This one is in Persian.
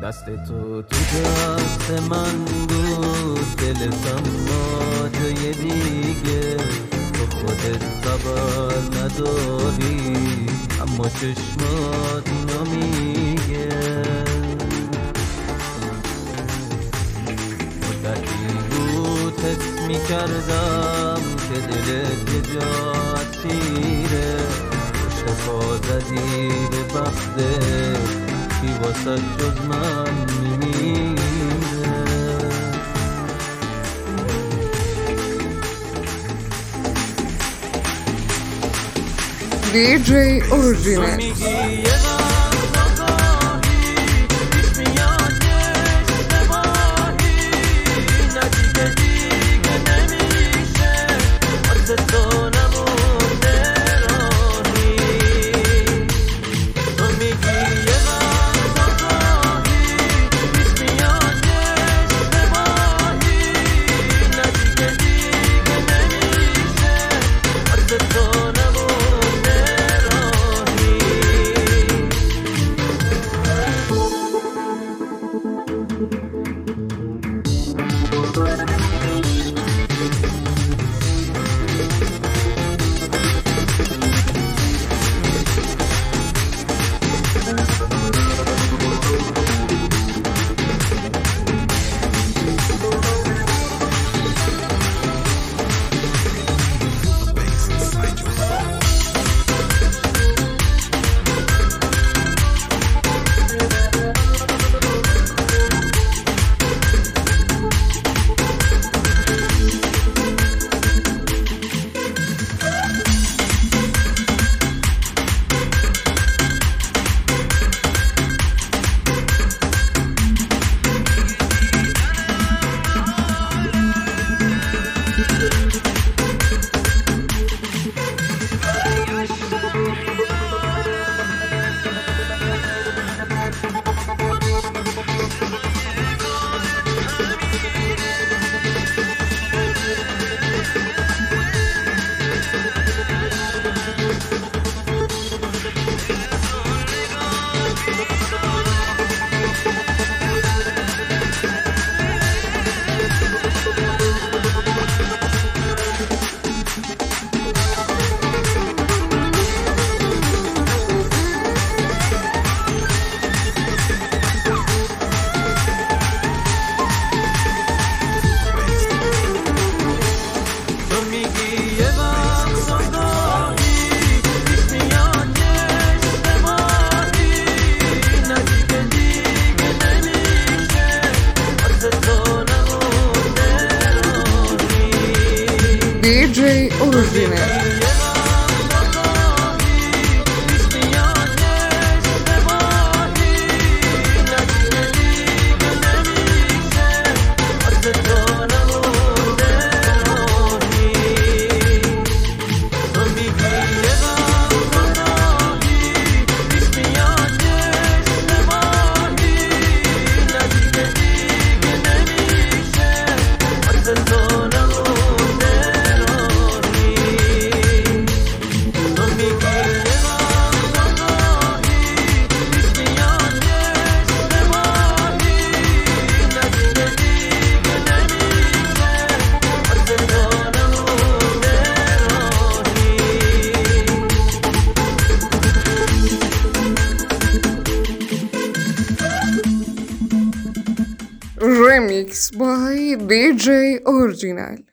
دست تو تو دست من بود، دلتم با جای دیگه. تو خودت خبر نداری اما چشمات اینو میگه. مدتی بود حس میکردم که دلت یه جا اسیره. شفا زدی به بخته کی واسه جز من میمیره. DJ Original. DJ Original. Remix by DJ Original.